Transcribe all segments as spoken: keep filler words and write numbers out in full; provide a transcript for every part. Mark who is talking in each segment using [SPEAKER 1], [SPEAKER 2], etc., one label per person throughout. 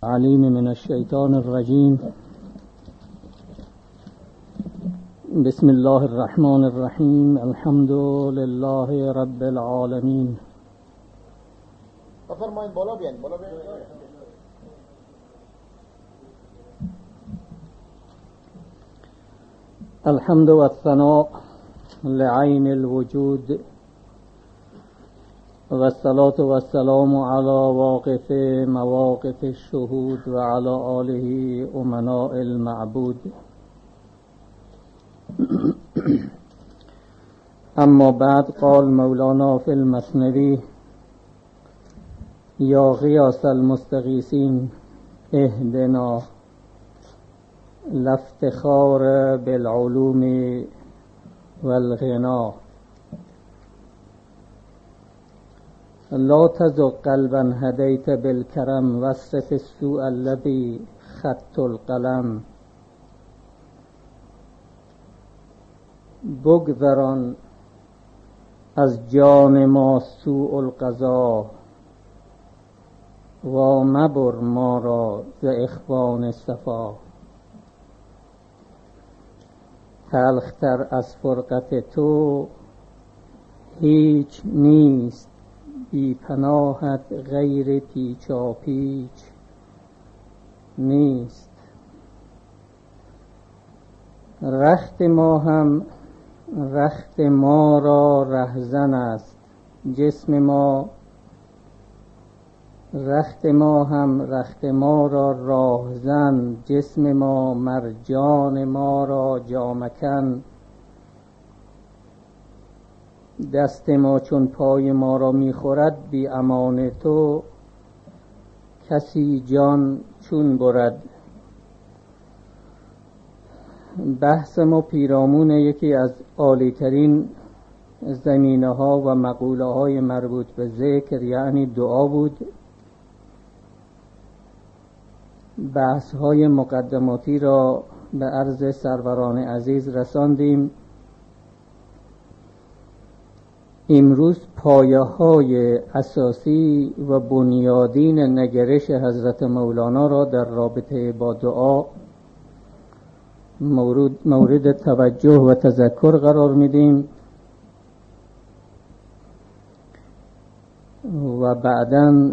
[SPEAKER 1] العليم من الشيطان الرجيم. بسم الله الرحمن الرحيم. الحمد لله رب العالمين.
[SPEAKER 2] بفرمایید بالا بیاین بالا بیاین.
[SPEAKER 1] الحمد والثناء لعين الوجود والصلاة والسلام على واقف مواقف الشهود وعلى آله أمناء المعبود. اما بعد، قال مولانا في المثنوي: يا غياث المستغيثين اهدنا لا افتخار بالعلوم والغنا، لا تزغ قلبا هديت بالكرم واصرف السوء الذي خط القلم. بگذران از جان ما سوء القضا و مبر ما را ز اخوان صفا. تلختر از فرقت تو هیچ نیست، بی پناهت غیر پیچا پیچ نیست. رخت ما هم رخت ما را رهزن است، جسم ما رخت ما هم رخت ما را راهزن، جسم ما مرجان ما را جامکن. دست ما چون پای ما را میخورد، بی امان تو کسی جان چون برد. بحث ما پیرامون یکی از عالی‌ترین زمینه ها و مقوله های مربوط به ذکر، یعنی دعا بود. بحث های مقدماتی را به عرض سروران عزیز رساندیم. امروز پایه های اساسی و بنیادین نگرش حضرت مولانا را در رابطه با دعا مورد, مورد توجه و تذکر قرار میدیم و بعداً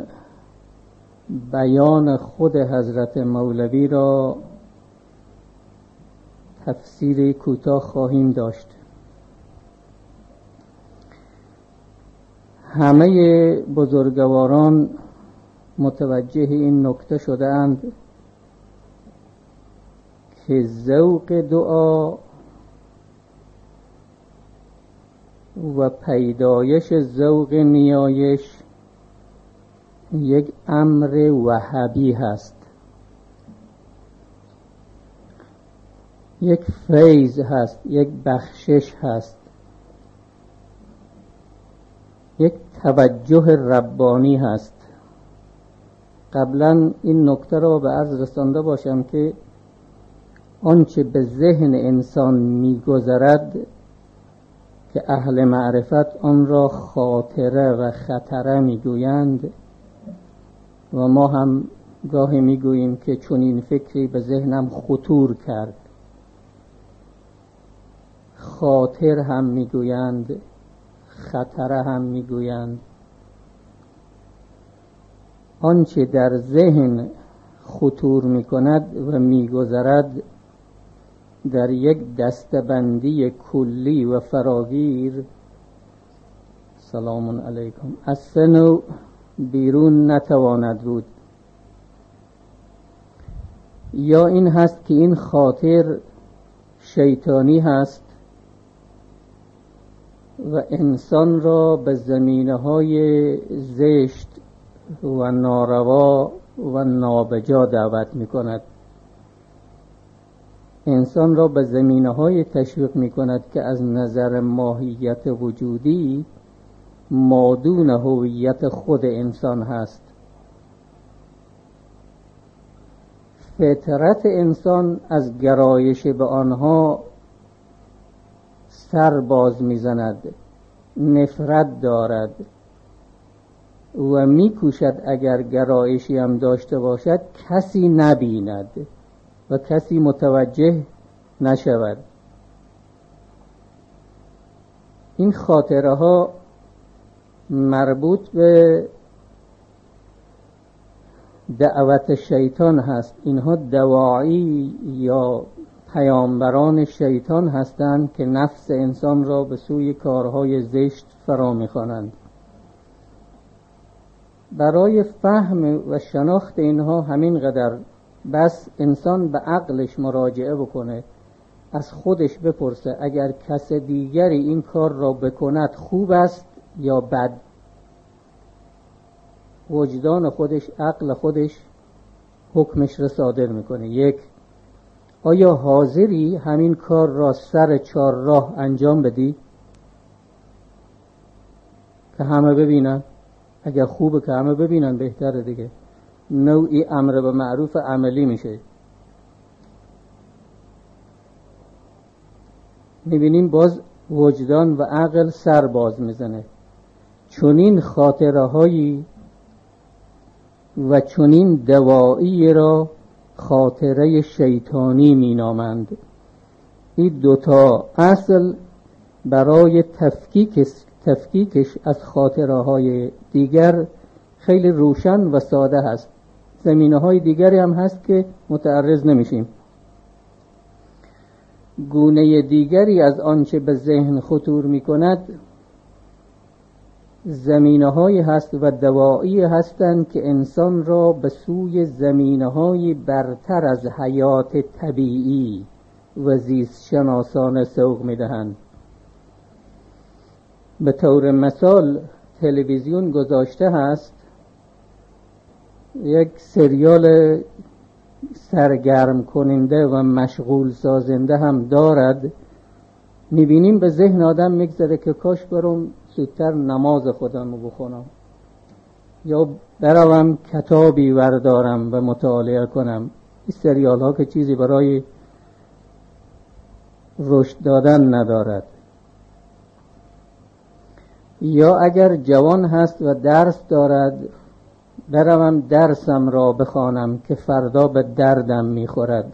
[SPEAKER 1] بیان خود حضرت مولوی را تفسیری کوتاه خواهیم داشت. همه بزرگواران متوجه این نکته شدند که ذوق دعا و پیدایش ذوق نیایش یک امر وهبی هست، یک فیض هست، یک بخشش هست، یک توجه ربانی هست. قبلا این نکته را به عرض رسانده باشم که آنچه به ذهن انسان می‌گذرد که اهل معرفت آن را خاطره و خطره می‌گویند و ما هم گاهی می‌گوییم که چون این فکری به ذهنم خطور کرد. خاطر هم می‌گویند، خطره هم می‌گویند. آنچه در ذهن خطور می‌کند و می‌گذرد در یک دستبندی کلی و فراگیر، سلام علیکم، از سه نوع بیرون نتواند بود. یا این هست که این خاطر شیطانی هست و انسان را به زمینه‌های زشت و ناروا و نابجا دعوت می‌کند. انسان را به زمینه‌های تشویق می‌کند که از نظر ماهیت وجودی مادون هویت خود انسان هست. فطرت انسان از گرایش به آنها سر باز می‌زند، نفرت دارد، و میکوشد اگر گرایشی هم داشته باشد کسی نبیند و کسی متوجه نشود. این خاطره ها مربوط به دعوت شیطان هست. اینها دواعی یا پیامبران شیطان هستند که نفس انسان را به سوی کارهای زشت فرا می‌خوانند. برای فهم و شناخت اینها همین قدر بس انسان به عقلش مراجعه بکنه، از خودش بپرسه اگر کس دیگری این کار را بکند خوب است یا بد. وجدان خودش، عقل خودش حکمش را صادر میکنه. یک، آیا حاضری همین کار را سر چهارراه انجام بدی که همه ببینن؟ اگر خوبه که همه ببینن بهتره دیگه، نوعی امر به معروف عملی میشه. میبینیم باز وجدان و عقل سر باز میزنه. چنین خاطره هایی و چنین دوائی را خاطره شیطانی مینامند. این دوتا اصل برای تفکیک تفکیکش از خاطره های دیگر خیلی روشن و ساده هست. زمینه های دیگری هم هست که متعرض نمیشیم. گونه دیگری از آنچه به ذهن خطور میکند زمینه های هست و دوائی هستند که انسان را به سوی زمینه های برتر از حیات طبیعی و زیست شناسانه سوق میدهند. به طور مثال تلویزیون گذاشته هست یک سریال سرگرم کننده و مشغول سازنده هم دارد. میبینیم به ذهن آدم میگذره که کاش برم زودتر نماز خودم رو بخونم یا بروم کتابی وردارم و مطالعه کنم. این سریال ها که چیزی برای رشد دادن ندارد. یا اگر جوان هست و درس دارد بروم درسم را بخوانم که فردا به دردم میخورد.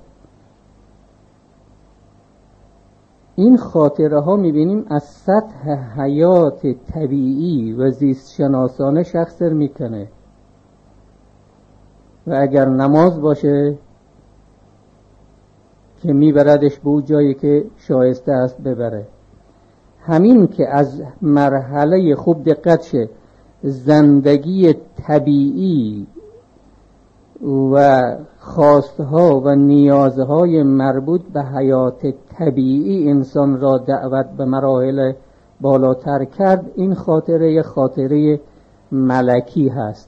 [SPEAKER 1] این خاطره ها میبینیم از سطح حیات طبیعی و زیست شناسانه شخص میکنه و اگر نماز باشه که میبردش به اون جایی که شایسته است ببره. همین که از مرحله خوب دقت شه زندگی طبیعی و خواستها و نیازهای مربوط به حیات طبیعی انسان را دعوت به مراحل بالاتر کرد، این خاطره خاطره ملکی هست.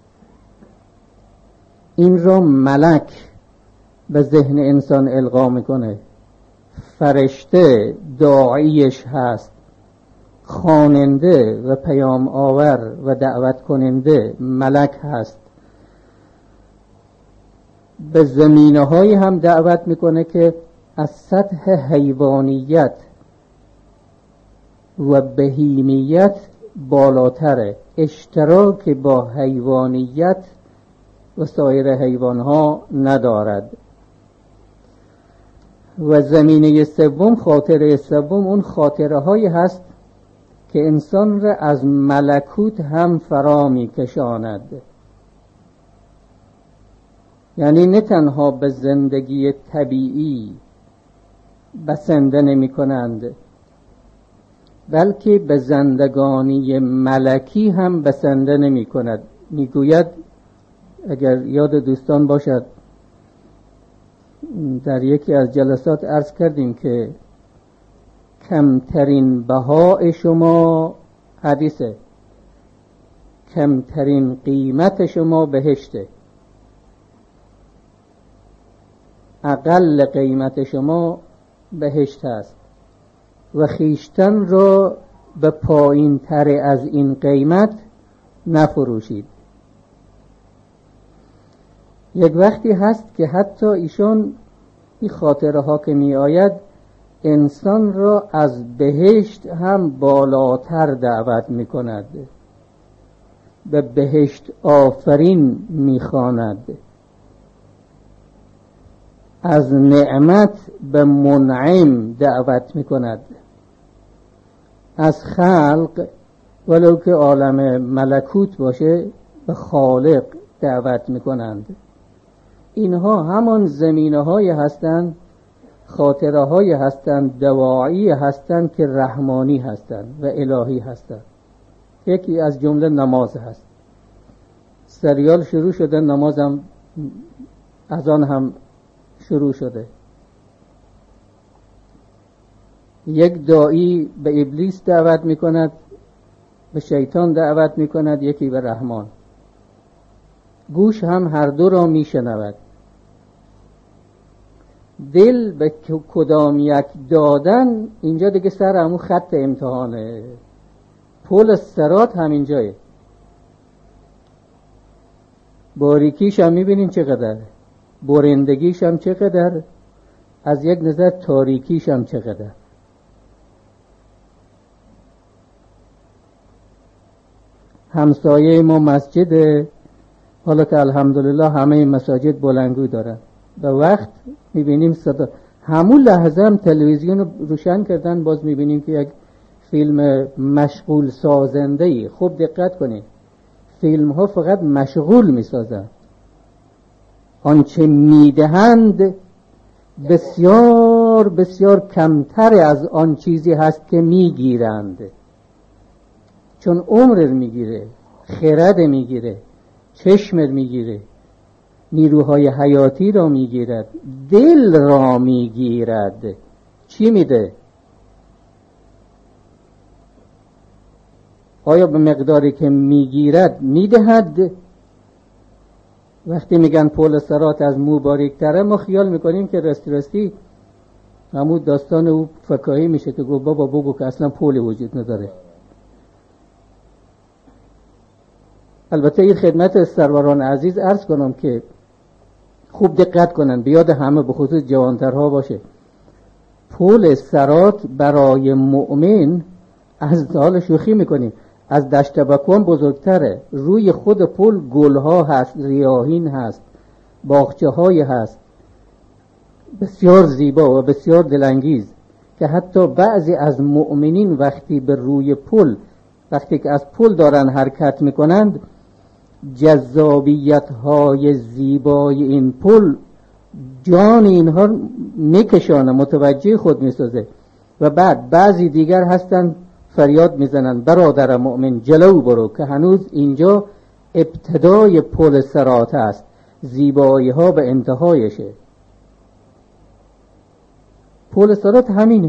[SPEAKER 1] این را ملک به ذهن انسان القا میکنه. فرشته داعیش هست، خواننده و پیام آور و دعوت کننده ملک هست. به زمینه هایی هم دعوت میکنه که از سطح حیوانیت و بهیمیت بالاتره، اشتراک با حیوانیت و سایر حیوانها ندارد. و زمینه سوم، خاطره سوم، اون خاطره هایی هست که انسان را از ملکوت هم فرا می کشاند. یعنی نه تنها به زندگی طبیعی بسنده نمی کنند بلکه به زندگانی ملکی هم بسنده نمی کند. می گوید، اگر یاد دوستان باشد در یکی از جلسات عرض کردیم که کمترین بهای شما حدیثه، کمترین قیمت شما بهشته، اقل قیمت شما بهشت است و خیشتن را به پایین تر از این قیمت نفروشید. یک وقتی هست که حتی ایشون این خاطره ها که می آید انسان را از بهشت هم بالاتر دعوت می کند. به بهشت آفرین میخواند، از نعمت به منعم دعوت میکند. از خلق ولو که عالم ملکوت باشه به خالق دعوت میکنند. اینها همان زمینه های هستند، خاطره های هستند، دواعی هستند که رحمانی هستند و الهی هستند. یکی از جمله نماز هست. سریال شروع شده، نمازم از آن هم شروع شده. یک داعی به ابلیس دعوت میکند، به شیطان دعوت میکند، یکی به رحمان. گوش هم هر دو را میشنود. دل به کدام یک دادن، اینجا دیگه سر همون خط امتحانه. پل صراط همینجاه. باریکیش هم میبینین چقدر، برندگیش هم چقدر، از یک نظر تاریکیش هم چقدر. همسایه ما مسجد، حالا که الحمدلله همه مساجد بلندگوی دارن، به وقت میبینیم صدا، همون لحظه هم تلویزیون رو روشن کردن، باز میبینیم که یک فیلم مشغول سازنده ای. خوب دقت کنید، فیلم ها فقط مشغول میسازن، آنچه میدهند بسیار بسیار کمتر از آن چیزی هست که میگیرند، چون عمر میگیره، خرد میگیره، چشم میگیره، نیروهای حیاتی را میگیرد، دل را میگیرد. چی میده؟ آیا به مقداری که میگیرد میدهد؟ وقتی میگن پول صراط از مو باریک‌تره، ما خیال میکنیم که راستی راستی همون داستان او فکاهی میشه که گفت بابا بگو که اصلا پولی وجود نداره. البته این خدمت سروران عزیز عرض کنم که خوب دقت کنن، بیاد همه به خصوص جوانترها باشه. پول صراط برای مؤمن، از حال شوخی میکنیم، از دشت بکوان بزرگتره. روی خود پول گلها هست، ریاحین هست، باغچه های هست، بسیار زیبا و بسیار دلانگیز، که حتی بعضی از مؤمنین وقتی به روی پل، وقتی که از پل دارن حرکت میکنند، جذابیت های زیبای این پل جان اینها میکشانه، متوجه خود میسازه. و بعد بعضی دیگر هستن فریاد میزنن برادر مؤمن جلو برو، که هنوز اینجا ابتدای پل صراط است، زیبایی ها به انتهایشه. پل صراط همینه.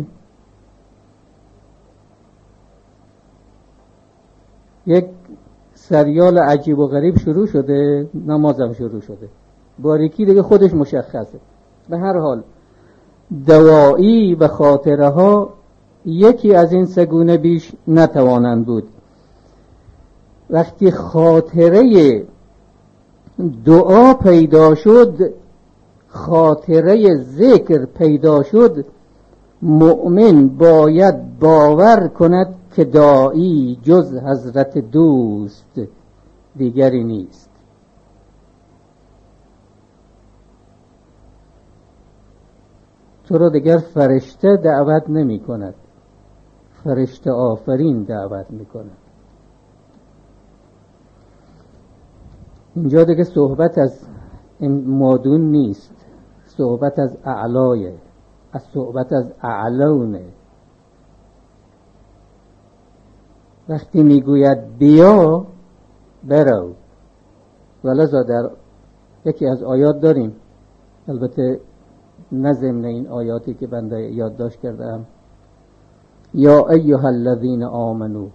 [SPEAKER 1] یک سریال عجیب و غریب شروع شده، نمازم شروع شده، باریکی دیگه خودش مشخصه. به هر حال دواعی و خاطره ها یکی از این سگونه بیش نتوانند بود. وقتی خاطره دعا پیدا شد، خاطره ذکر پیدا شد، مؤمن باید باور کند که داعی جز حضرت دوست دیگری نیست. تو را دیگر فرشته دعوت نمی کند، فرشته آفرین دعوت می کند. اینجا دیگه صحبت از مادون نیست، صحبت از اعلایه، از صحبت از اعلونه. وقتی میگوید بیا برو، ولذا در یکی از آیات داریم، البته نه ضمن این آیاتی که بنده یادداشت کردم، یا ایها الذین آمنو.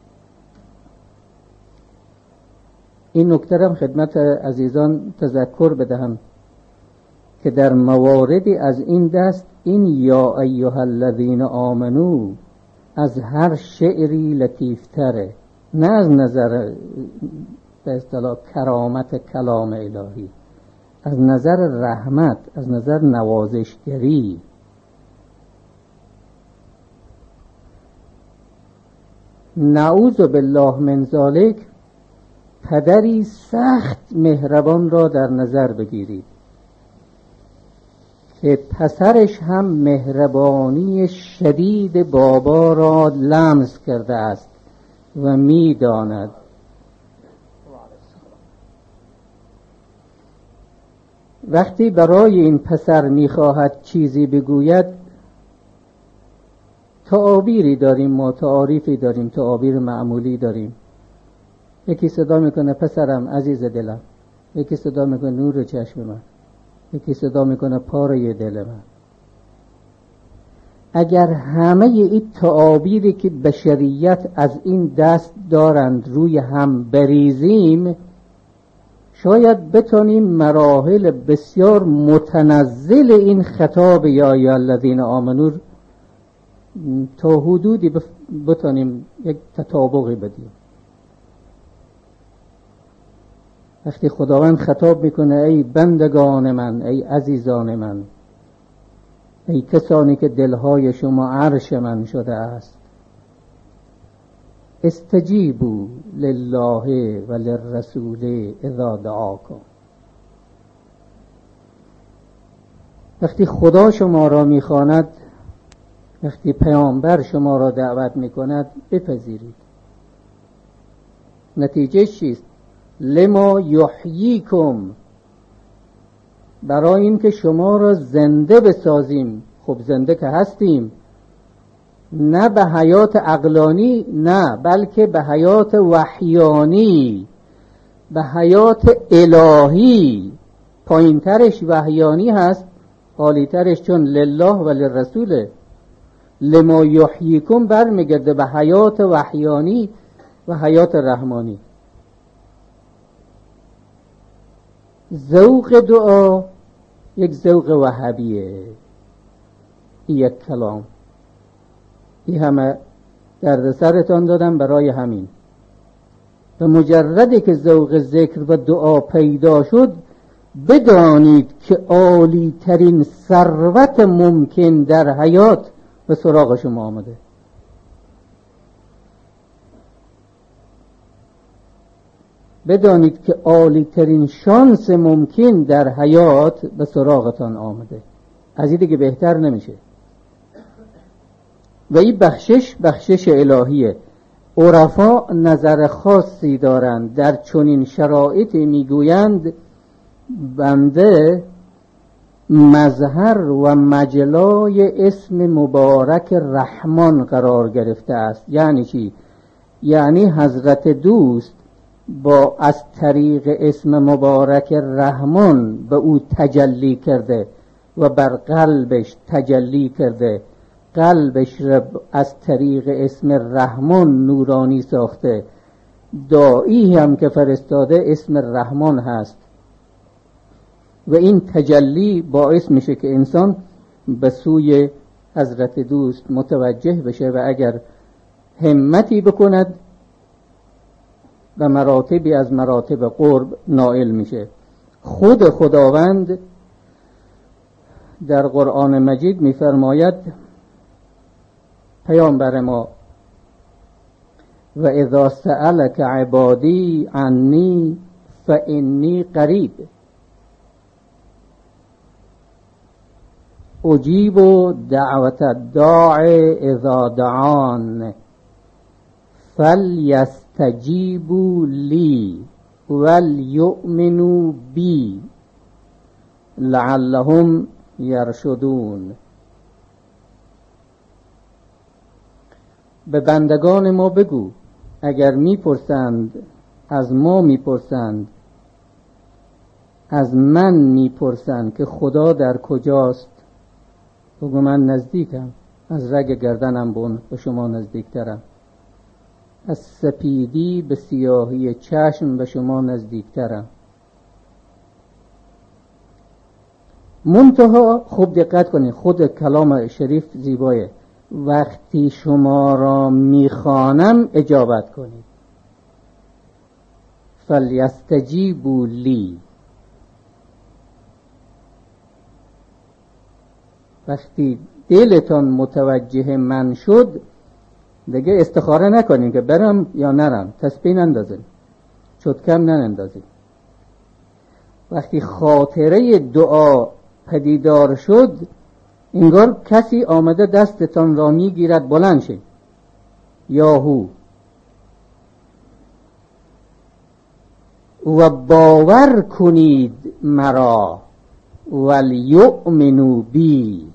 [SPEAKER 1] این نکته را خدمت عزیزان تذکر بدهم که در مواردی از این دست این یا ایها الذین آمنو از هر شعری لطیفتره، نه از نظر به اصطلاح کرامت کلام الهی، از نظر رحمت، از نظر نوازشگری. نعوذ بالله من ذالک، پدری سخت مهربان را در نظر بگیرید که پسرش هم مهربانی شدید بابا را لمس کرده است و می‌داند. وقتی برای این پسر می‌خواهد چیزی بگوید، تعابیری داریم، ما تعاریفی داریم، تعابیر معمولی داریم. یکی صدا میکنه پسرم عزیز دلم، یکی صدا میکنه نور چشم من، یکی صدا میکنه پاره دل من. اگر همه این تعابیری که بشریت از این دست دارند روی هم بریزیم، شاید بتونیم مراحل بسیار متنزل این خطاب یا ایها الذین آمنو تا حدودی بتونیم یک تطابقی بدیم. وقتی خداوند خطاب میکنه ای بندگان من، ای عزیزان من، ای کسانی که دلهای شما عرش من شده است، استجیبوا لله و للرسول اذا دعاکم. وقتی خدا شما را میخواند، وقتی پیامبر شما را دعوت میکند، بپذیرید. نتیجه چیست؟ لما یحییکم، برای این که شما را زنده بسازیم. خب زنده که هستیم، نه به حیات عقلانی، نه، بلکه به حیات وحیانی، به حیات الهی. پایین ترش وحیانی هست، عالی ترش چون لله و للرسوله. لما یحییکم برمیگرده به حیات وحیانی و حیات رحمانی. ذوق دعا یک ذوق وهابیه. یک کلام این همه درد سرتان دادم برای همین. به مجردی که ذوق ذکر و دعا پیدا شد، بدانید که عالی ترین ثروت ممکن در حیات به سراغ شما آمده. بدانید که عالی ترین شانس ممکن در حیات به سراغتان آمده. از این دیگه بهتر نمیشه. و این بخشش بخشش الهیه. عرفا نظر خاصی دارند. در چنین شرایطی میگویند بنده مظهر و مجلای اسم مبارک رحمان قرار گرفته است. یعنی چی؟ یعنی حضرت دوست با از طریق اسم مبارک رحمان به او تجلی کرده و بر قلبش تجلی کرده. قلبش را از طریق اسم رحمان نورانی ساخته. داعی هم که فرستاده اسم رحمان هست و این تجلی باعث میشه که انسان به سوی حضرت دوست متوجه بشه و اگر همتی بکند و مراتبی از مراتب قرب نائل میشه. خود خداوند در قرآن مجید میفرماید پیامبر ما و اذا سألك عبادی عنی فانی قریب اجیب دعوت الداع اذا دعان فلیستجیبوا لی ولیؤمنوا بی لعلهم یرشدون. به بندگان ما بگو اگر میپرسند از ما، میپرسند از من، میپرسند که خدا در کجاست، بگو من نزدیکم، از رگ گردنم بون به شما نزدیکترم، از سپیدی به سیاهی چشم به شما نزدیکترم. منتها خوب دقت کنید، خود کلام شریف زیبایه. وقتی شما را میخوانم اجابت کنید. فلیستجیبوا لی. وقتی دلتان متوجه من شد دیگه استخاره نکنین که برم یا نرم، تسبیح نندازین، شتکم ننندازید. وقتی خاطره دعا پدیدار شد، انگار کسی آمده دستتان را میگیرد بلند شید. یاهو و باور کنید مرا ولیؤمنوا بی.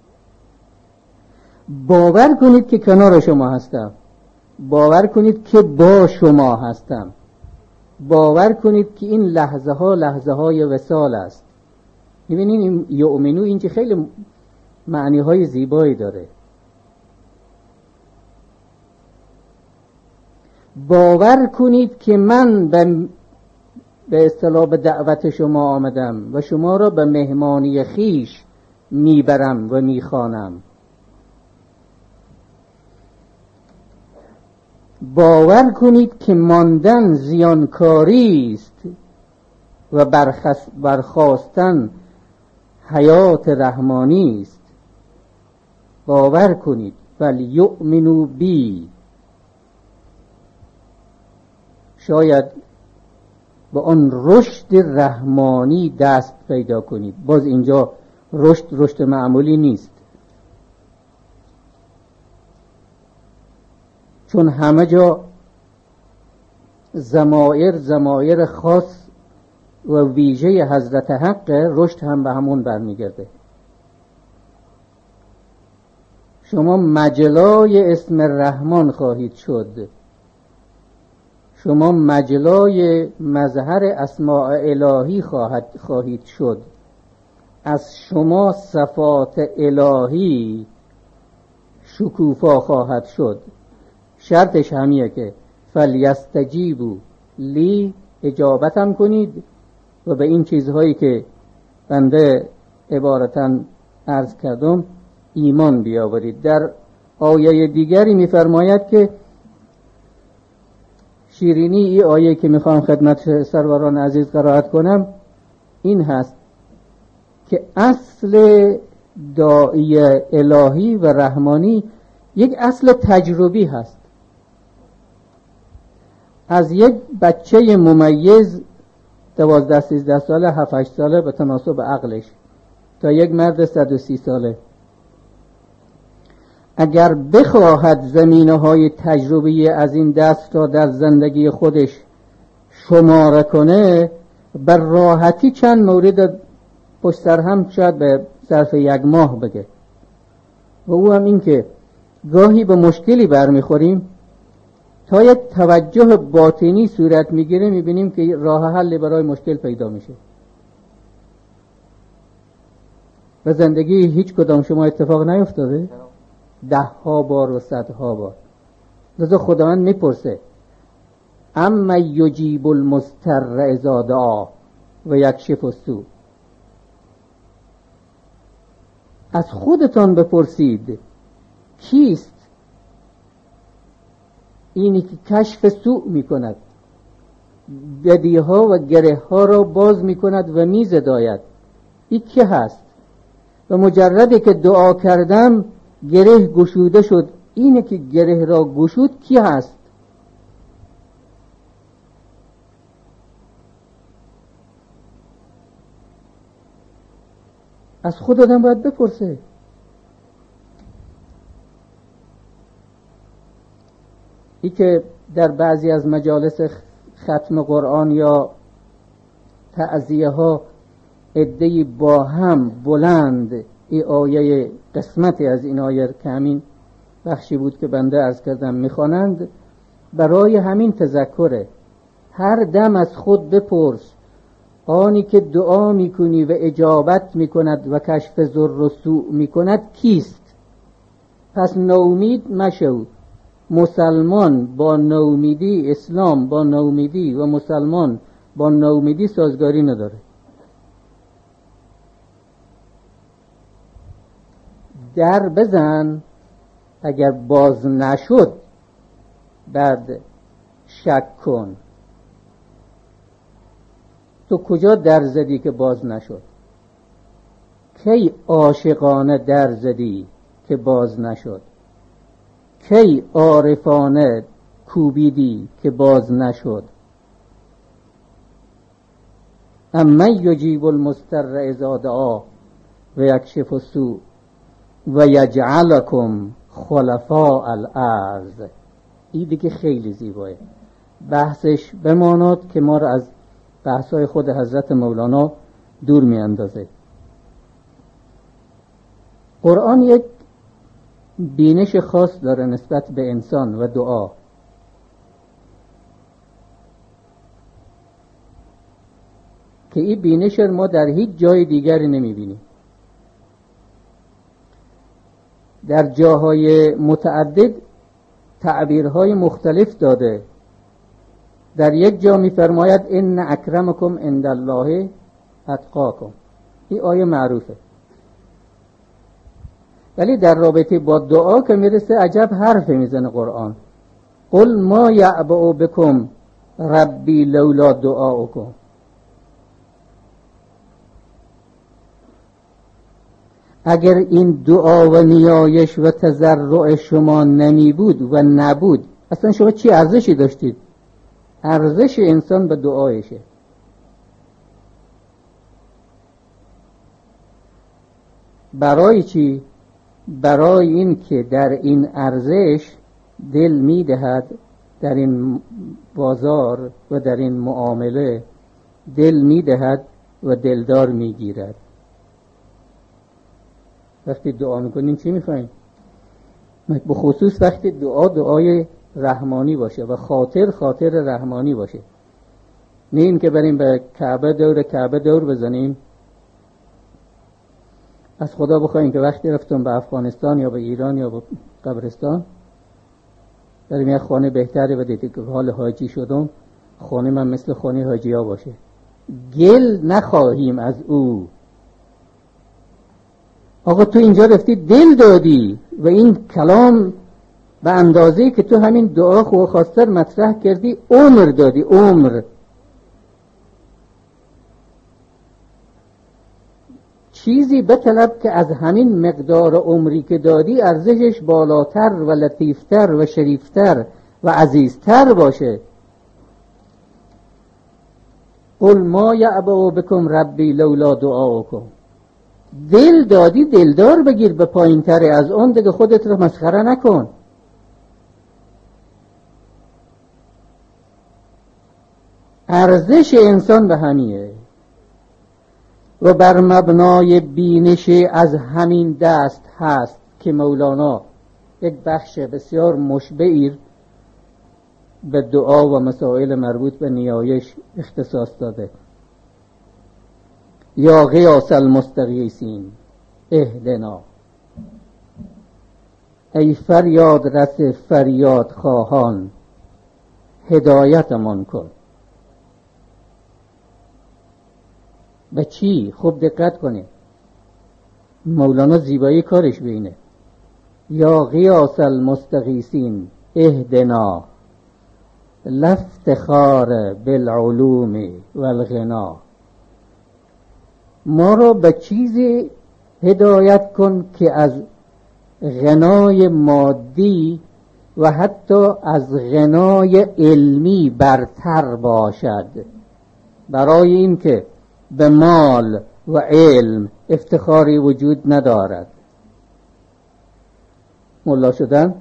[SPEAKER 1] باور کنید که کنار شما هستم، باور کنید که با شما هستم، باور کنید که این لحظه ها لحظه های وصال است. می‌بینید این یؤمنو این که خیلی معنی های زیبایی داره. باور کنید که من به به اصطلاح به دعوت شما آمدم و شما را به مهمانی خیش میبرم و میخوانم. باور کنید که ماندن زیانکاری است و برخاستن حیات رحمانی است. باور کنید ولی یؤمنوا بی. شاید با آن رشد رحمانی دست پیدا کنید. باز اینجا رشد رشد معمولی نیست، چون همه جا ضمایر ضمایر خاص و ویژه حضرت حق، رشد هم به همون برمیگرده. شما مجلای اسم رحمان خواهید شد، شما مجلای مظهر اسماء الهی خواهد خواهید شد. از شما صفات الهی شکوفا خواهد شد. شرطش همیه که فلیستجیبوا لی، اجابتم کنید و به این چیزهایی که بنده عبارتاً عرض کردم ایمان بیاورید. در آیه دیگری می‌فرماید که شیرینی این آیه که میخوام خدمت سروران عزیز قرائت کنم این هست که اصل داعی الهی و رحمانی یک اصل تجربی هست. از یک بچه ممیز دوازده سیزده ساله هفت هشت ساله به تناسب عقلش تا یک مرد صد و سی ساله، اگر بخواهد زمینه های تجربی از این دست را در زندگی خودش شماره کنه، بر راحتی چند مورد پشت سر هم شاید به ظرف یک ماه بگه. و او هم این که گاهی به مشکلی برمیخوریم، تا یک توجه باطنی صورت میگیره میبینیم که راه حل برای مشکل پیدا میشه. و زندگی هیچ کدام شما اتفاق نیفتاده؟ ده ها بار و صد ها بار. لذا خداوند میپرسه اما یجیب المضطر اذا دعا و یکشف السوء. از خودتان بپرسید کیست اینی که کشف سوء میکند، بدیها و گره ها را باز میکند و میزداید؟ این که هست؟ و مجردی که دعا کردم گره گشوده شد، اینه که گره را گشود کی هست؟ از خود آدم باید بپرسه. ای که در بعضی از مجالس ختم قرآن یا تعزیه ها عده‌ای با هم بلند ای آیه قسمتی از این آیه که همین بخشی بود که بنده عرض کردم میخوانند، برای همین تذکره. هر دم از خود بپرس آنی که دعا میکنی و اجابت میکند و کشف ضر و سوء میکند کیست؟ پس نومید مشو. مسلمان با نومیدی، اسلام با نومیدی و مسلمان با نومیدی سازگاری نداره. در بزن، اگر باز نشد بعد شک کن. تو کجا در زدی که باز نشد؟ کی عاشقانه در زدی که باز نشد؟ کی عارفانه کوبیدی که باز نشد؟ امن یجیب المضطر اذا دعا و یکشف السوء و یجعلکم خلفاء الارض. این دیگه خیلی زیباه، بحثش بماند که ما را از بحثای خود حضرت مولانا دور می اندازه. قرآن یک بینش خاص داره نسبت به انسان و دعا. که این بینش ما در هیچ جای دیگری نمی بینیم. در جاهای متعدد تعبیرهای مختلف داده. در یک جا می فرماید ان اکرمکم عند الله اتقاکم. این آیه معروفه. ولی در رابطه با دعا که میرسه عجب حرف میزنه قرآن. قل ما یعبأ بکم ربی لولا دعاؤکم. اگر این دعا و نیایش و تضرع شما نمی بود و نبود، اصلا شما چی ارزشی داشتید؟ ارزش انسان به دعایشه. برای چی؟ برای این که در این ارزش دل می دهد، در این بازار و در این معامله دل می دهد و دلدار می گیرد. وقتی دعا میکنیم چی میخوایم؟ به خصوص وقتی دعا دعای رحمانی باشه و خاطر خاطر رحمانی باشه، نه این که بریم به کعبه دور کعبه دور بزنیم. از خدا بخوایم که وقتی رفتم به افغانستان یا به ایران یا به قبرستان بریم یک خانه بهتری و دیدی که حال حاجی شدم، خانه من مثل خانه حاجی ها باشه. گل نخواهیم از او. آقا تو اینجا رفتی دل دادی و این کلام به اندازه‌ای که تو همین دعا خو خواستر مطرح کردی عمر دادی. عمر چیزی بطلب که از همین مقدار عمری که دادی ارزشش بالاتر و لطیفتر و شریفتر و عزیزتر باشه. قل ما یعبأ بکم ربی لولا دعاؤکم. دل دادی دلدار بگیر، به پایین تره از اون دیگه خودت رو مسخره نکن. ارزش انسان به همیه و بر مبنای بینش از همین دست هست که مولانا یک بخش بسیار مشبعی به دعا و مسائل مربوط به نیایش اختصاص داده. یا غیاث المستغیثین اهدنا، ای فریاد رس فریاد خواهان هدایتمان کن. به چی؟ خوب دقت کنید. مولانا زیبایی کارش بینه. یا غیاث المستغیثین اهدنا لافتخار بالعلوم والغنا. ما رو به چیزی هدایت کن که از غنای مادی و حتی از غنای علمی برتر باشد. برای این که به مال و علم افتخاری وجود ندارد. ملا شدن؟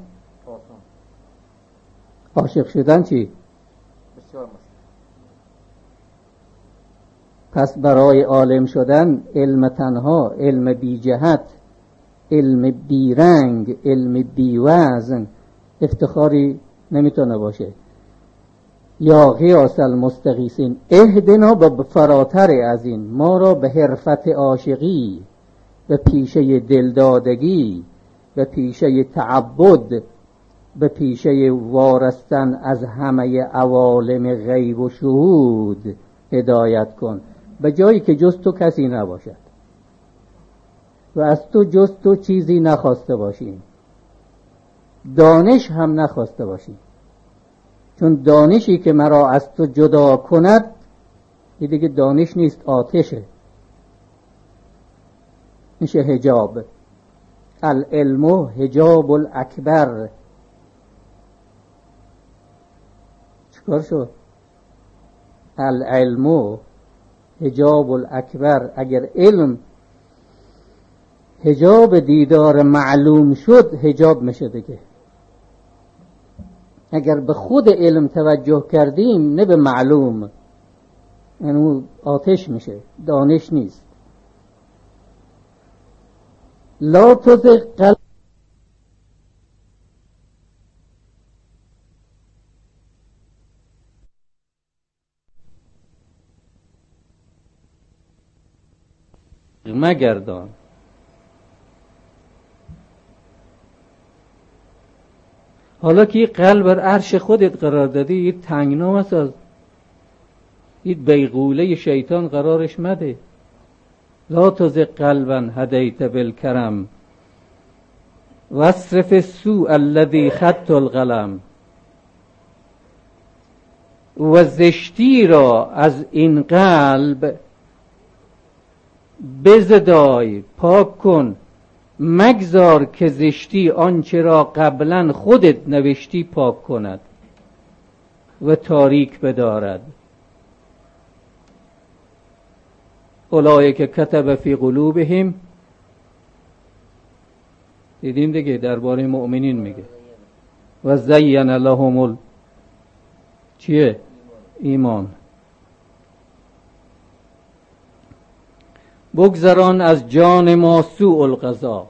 [SPEAKER 1] عاشق شدن چی؟ بسیار. پس برای عالم شدن علم تنها، علم بی جهت، علم بی رنگ، علم بی وزن افتخاری نمیتونه باشه. یا غیاث المستغیثین اهدنا، به فراتر از این ما را به حرفت عاشقی، به پیشه دلدادگی، به پیشه تعبد، به پیشه وارستن از همه عوالم غیب و شهود هدایت کن، به جایی که جز تو کسی نباشد و از تو جز تو چیزی نخواسته باشیم، دانش هم نخواسته باشیم. چون دانشی که مرا از تو جدا کند این دیگه دانش نیست، آتشه، میشه حجاب. العلم حجاب الاکبر. چیکار شد؟ العلم حجاب الاکبر. اگر علم حجاب دیدار معلوم شد، حجاب میشه دیگه. اگر به خود علم توجه کردیم نه به معلوم، یعنی آتش میشه، دانش نیست. لا تزغ قلب مگردان. حالا که قلب بر عرش خودت قرار دادی، این تنگنا مساز، این بیغوله شیطان قرارش مده. لا تزغ قلبا هدیت بالکرم واصرف السوء الذی خط القلم. و زشتی را از این قلب بزدای، پاک کن، مگذار که زشتی آنچه را قبلا خودت نوشتی پاک کند و تاریک بدارد. اولئک کتب فی قلوبهم، دیدیم دیگه درباره مؤمنین میگه، و زین لهم ال چیه؟ ایمان. بگذران از جان ما سوء القضا.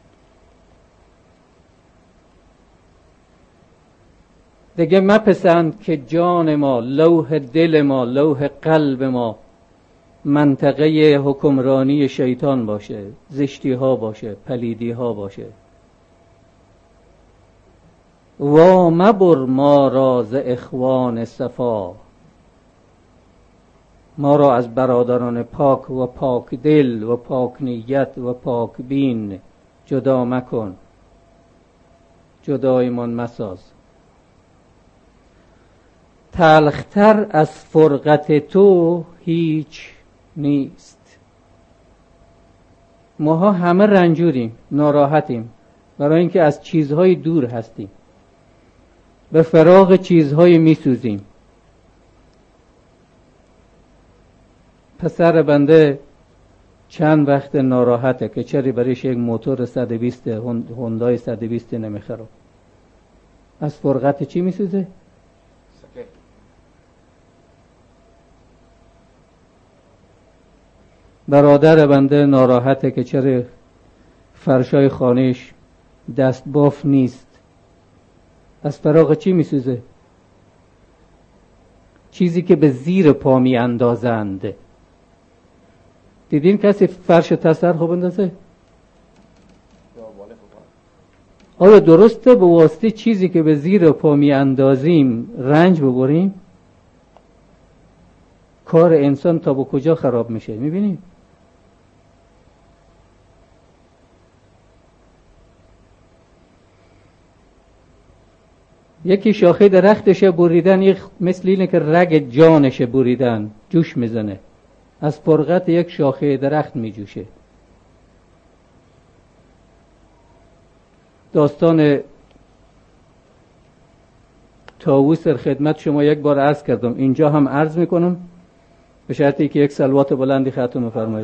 [SPEAKER 1] دیگه مپسند که جان ما، لوح دل ما، لوح قلب ما منطقه حکمرانی شیطان باشه، زشتی ها باشه، پلیدی ها باشه. وا مبر ما را ز اخوان صفا، ما را از برادران پاک و پاک دل و پاک نیت و پاک بین جدا مکن، جدایمان مساز. تلختر از فرقت تو هیچ نیست. ماها همه رنجوریم، ناراحتیم، برای اینکه از چیزهای دور هستیم، به فراغ چیزهای میسوزیم. پسر بنده چند وقت ناراحته که چری برایش یک موتور صد و بیست هوندای صد و بیست نمیخره. از فرقت چی میسوزه؟ برادر بنده ناراحته که چرا فرشای خانهش دست باف نیست. از فراغ چی میسوزه؟ چیزی که به زیر پا می اندازند. دیدین کسی فرش تسر خوب اندازه؟ آیا درسته به واسطه چیزی که به زیر پا می اندازیم رنج ببریم؟ کار انسان تا به کجا خراب میشه میبینیم؟ یکی شاخه درختشه بریدن، یک مثل اینه که رگ جانشه بریدن، جوش میزنه. از فرقت یک شاخه درخت میجوشه. داستان طاووس در خدمت شما یک بار عرض کردم، اینجا هم عرض میکنم به شرطی که یک صلوات بلندی ختم بفرمایید.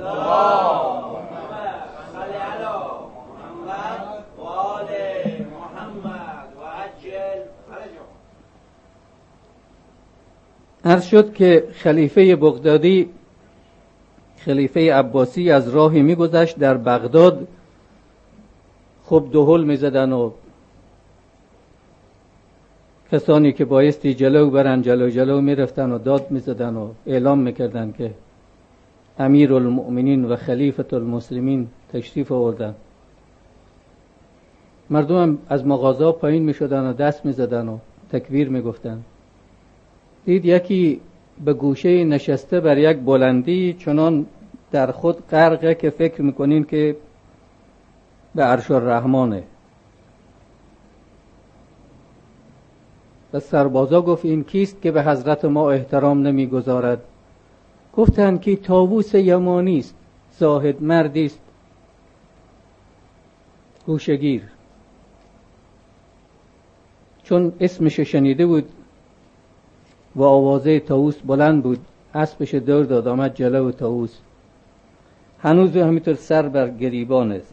[SPEAKER 1] عرض شد که خلیفه بغدادی، خلیفه عباسی از راهی میگذشت در بغداد. خب دهل میزدن و کسانی که بایستی جلو برن جلو جلو میرفتن و داد میزدن و اعلام میکردن که امیر المؤمنین و خلیفة المسلمین تشریف آوردن. مردم هم از مغازه پایین میشدن و دست میزدن و تکبیر میگفتن. دید یکی به گوشه نشسته بر یک بلندی، چنان در خود غرقه که فکر میکنین که به عرش الرحمنه. و سربازا گفت این کیست که به حضرت ما احترام نمیگذارد؟ گفتند که طاووس یمانی است، زاهد مردی است، گوشگیر. چون اسمش شنیده بود و آوازه طاووس بلند بود، اسبش دور داد آمد جلو طاووس. هنوز همینطور سر بر گریبان است.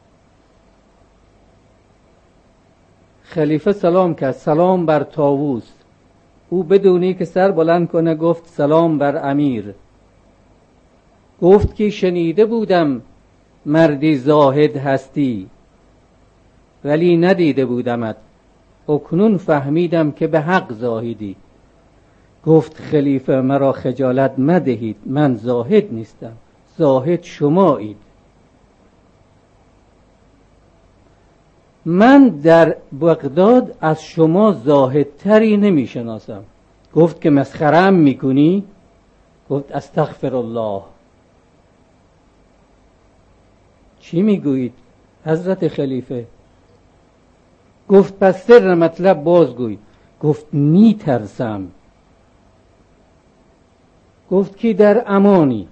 [SPEAKER 1] خلیفه سلام کرد، سلام بر طاووس. او بدونی که سر بلند کنه گفت سلام بر امیر. گفت که شنیده بودم مردی زاهد هستی، ولی ندیده بودمت، اکنون فهمیدم که به حق زاهدی. گفت خلیفه مرا خجالت مدهید، من زاهد نیستم، زاهد شمایید. من در بغداد از شما زاهدتری نمی شناسم. گفت که مسخره‌ام میکنی؟ گفت استغفر الله. چی میگویید حضرت خلیفه؟ گفت پس سر مطلب بازگوی. گفت میترسم. گفت که در امانی.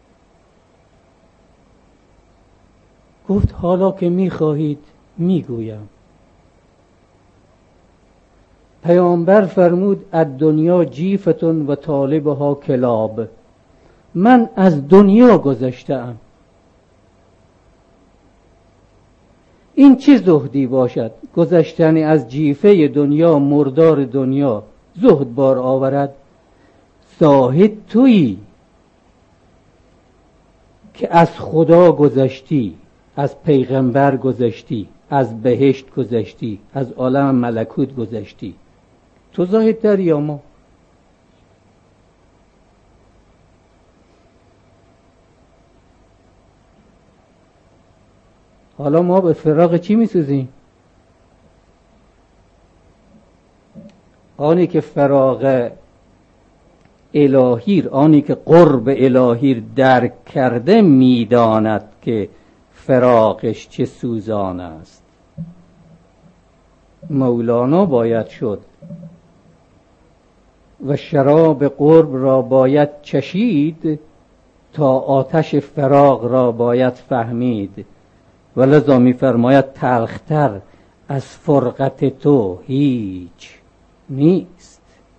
[SPEAKER 1] گفت حالا که میخواهید میگویم. پیامبر فرمود الدنیا جیفتون و طالبها کلاب. من از دنیا گذشتم. این چه زهدی باشد؟ گذشتن از جیفه دنیا، مردار دنیا زهد بار آورد؟ زاهد تویی که از خدا گذشتی، از پیغمبر گذشتی، از بهشت گذشتی، از عالم ملکوت گذشتی. تو زاهد در یا ما؟ حالا ما به فراق چی میسوزیم؟ آنی که فراق الهی، آنی که قرب الهی درک کرده میداند که فراقش چه سوزان است. مولانا باید شد و شراب قرب را باید چشید، تا آتش فراق را باید فهمید. و لذا می فرماید تلختر از فرقت تو هیچ نیست.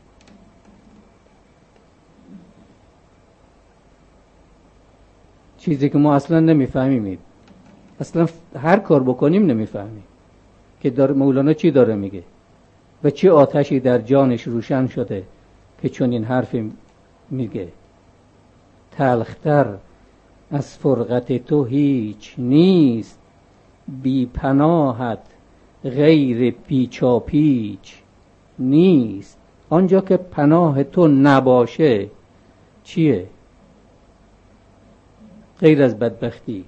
[SPEAKER 1] چیزی که ما اصلا نمیفهمیم، اصلا هر کار بکنیم نمیفهمیم که داره مولانا چی داره میگه و چه آتشی در جانش روشن شده که چون این حرفی میگه. تلختر از فرقت تو هیچ نیست، بی پناهت غیر پیچا پیچ نیست. آنجا که پناه تو نباشه چیه؟ غیر از بدبختی،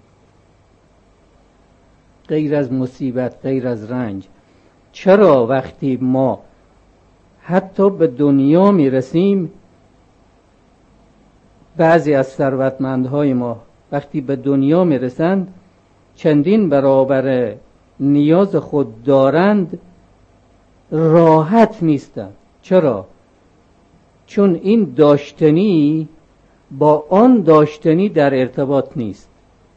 [SPEAKER 1] غیر از مصیبت، غیر از رنج. چرا وقتی ما حتی به دنیا میرسیم، بعضی از ثروتمندهای ما وقتی به دنیا میرسند چندین برابر نیاز خود دارند، راحت نیستند. چرا؟ چون این داشتنی با آن داشتنی در ارتباط نیست،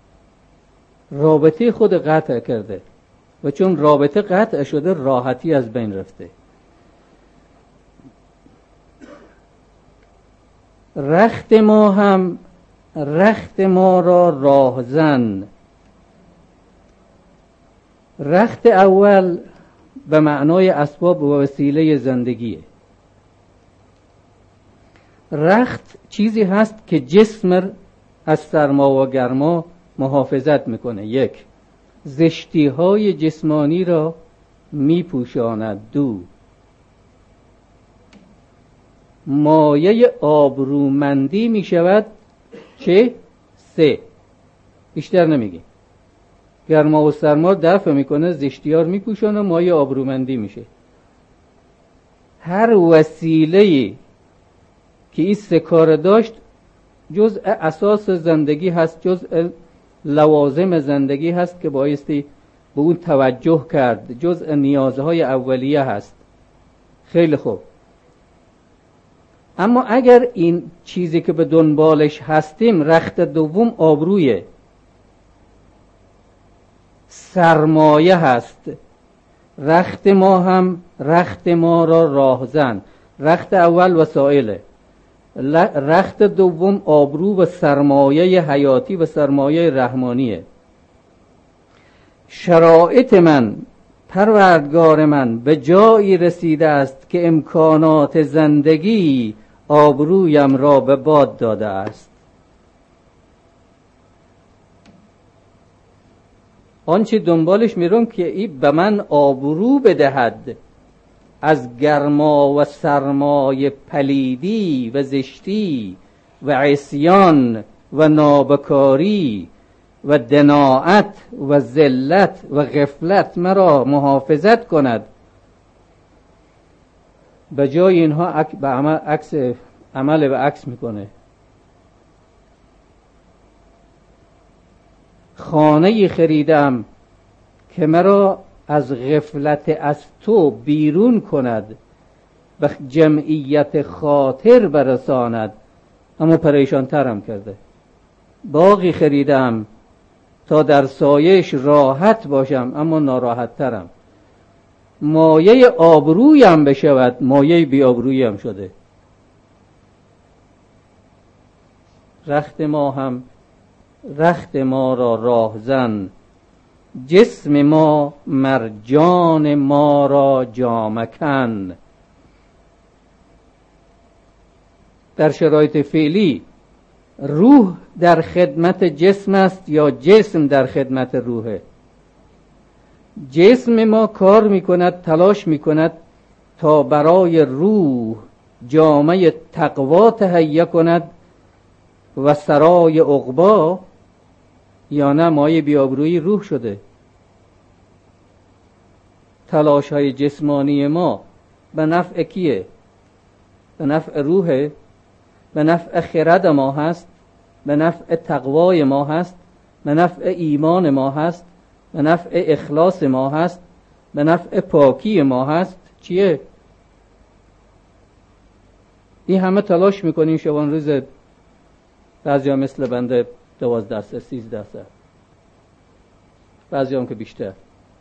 [SPEAKER 1] رابطه خود قطع کرده و چون رابطه قطع شده راحتی از بین رفته. رخت ما هم رخت ما را راهزن. رخت اول به معنای اسباب و وسیله زندگیه. رخت چیزی هست که جسم از سرما و گرما محافظت میکنه. یک، زشتی های جسمانی را میپوشاند. دو، مایه آبرومندی میشود. چه؟ سه، بیشتر نمیگه. گرما و سرما دفع میکنه، زشتیار میپوشانه، مایه آبرومندی میشه. هر وسیله‌ای که این سه کار داشت جزء اساس زندگی هست، جزء لوازم زندگی هست که بایستی به اون توجه کرد، جزء نیازهای اولیه هست. خیلی خوب. اما اگر این چیزی که به دنبالش هستیم، رخت دوم آبرویه، سرمایه هست. رخت ما هم رخت ما را راهزن. رخت اول وسائله، رخت دوم آبرو و سرمایه حیاتی و سرمایه رحمانیه. شرایط من، پروردگار من به جایی رسیده است که امکانات زندگی آبرویم را به باد داده است. آنچه دنبالش میرم که این به من آبرو بدهد از گرما و سرمای پلیدی و زشتی و عصیان و نابکاری و دناعت و ذلت و غفلت مرا محافظت کند. به جای اینها به عمل عکس عمل به عکس میکنه. خانه خریدم که مرا از غفلت از تو بیرون کند و جمعیت خاطر برساند، اما پریشان ترم کرده. باغی خریدم تا در سایش راحت باشم، اما ناراحت ترم. مایه آبرویم بشود، مایه بی آبرویم شده. رخت ما هم رخت ما را راهزن، جسم ما مرجان ما را جامکن. در شرایط فعلی روح در خدمت جسم است یا جسم در خدمت روحه؟ جسم ما کار میکند، تلاش میکند تا برای روح جامعه تقوا تهیه کند و سرای عقبا، یا نه مایه بیابروی روح شده؟ تلاش های جسمانی ما به نفع کیه؟ به نفع روحه؟ به نفع خرد ما هست؟ به نفع تقوای ما هست؟ به نفع ایمان ما هست؟ به نفع اخلاص ما هست؟ به نفع پاکی ما هست؟ چیه؟ این همه تلاش میکنیم شبان روز، بعضی ها مثل بنده دوازده سه سیزده سه، بعضی هم که بیشتر.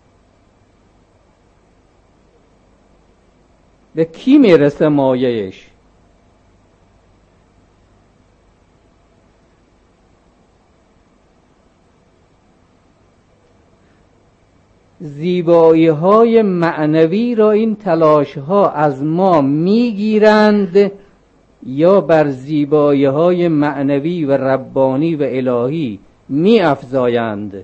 [SPEAKER 1] به کی میرسه مایهش؟ زیبایی های معنوی را این تلاش ها از ما میگیرند یا بر زیبایی های معنوی و ربانی و الهی می افزایند؟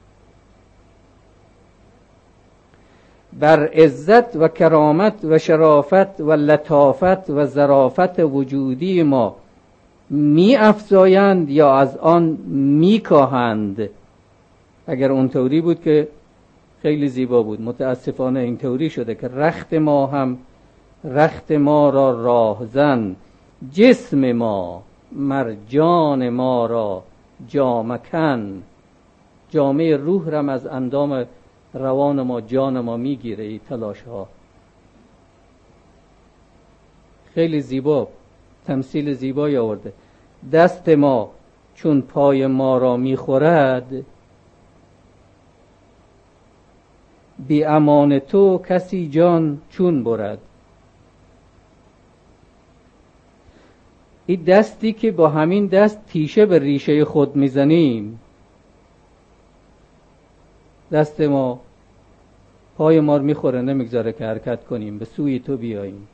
[SPEAKER 1] بر عزت و کرامت و شرافت و لطافت و ظرافت وجودی ما می افزایند یا از آن می کاهند؟ اگر اون طوری بود که خیلی زیبا بود. متاسفانه این طوری شده که رخت ما هم رخت ما را راهزن، جسم ما مرجان ما را جامکن. جامعه روح رم از اندام روان ما، جان ما میگیره. این تلاش ها خیلی زیبا، تمثیل زیبایی آورده. دست ما چون پای ما را میخورد، بی امان تو کسی جان چون برد. این دستی که با همین دست تیشه به ریشه خود میزنیم، دست ما پای ما رو میخوره، نمیگذاره که حرکت کنیم، به سوی تو بیاییم.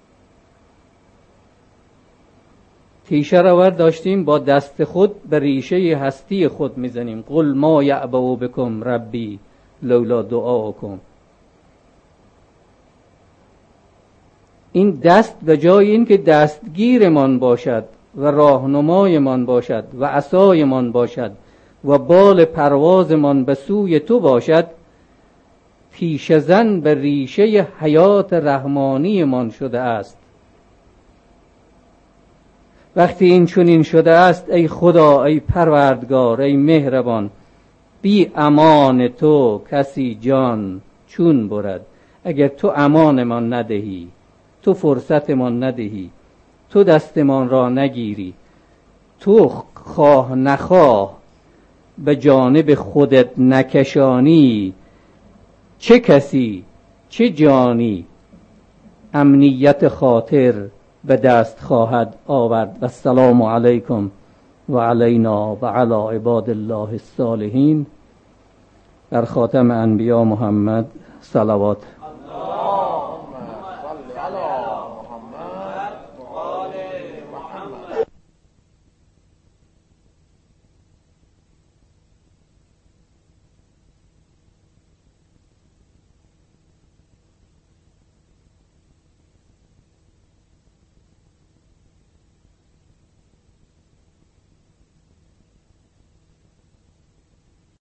[SPEAKER 1] تیشه رو ور داشتیم، با دست خود به ریشه هستی خود میزنیم. قل ما یعبأ بکم ربی لولا دعاکم. این دست به جای این که دستگیرمان باشد و راهنمایمان باشد و عصایمان باشد و بال پروازمان به سوی تو باشد، تیشه زن به ریشه حیات رحمانیمان شده است. وقتی این چنین شده است، ای خدا، ای پروردگار، ای مهربان، بی امان تو کسی جان چون برد. اگر تو امانمان ندهی، تو فرصتمان ندهی، تو دستمان را نگیری، تو خواه نخواه به جانب خودت نکشانی، چه کسی چه جانی امنیت خاطر به دست خواهد آورد. و السلام علیکم و علینا و علی عباد الله الصالحین. بر خاتم انبیا محمد صلوات.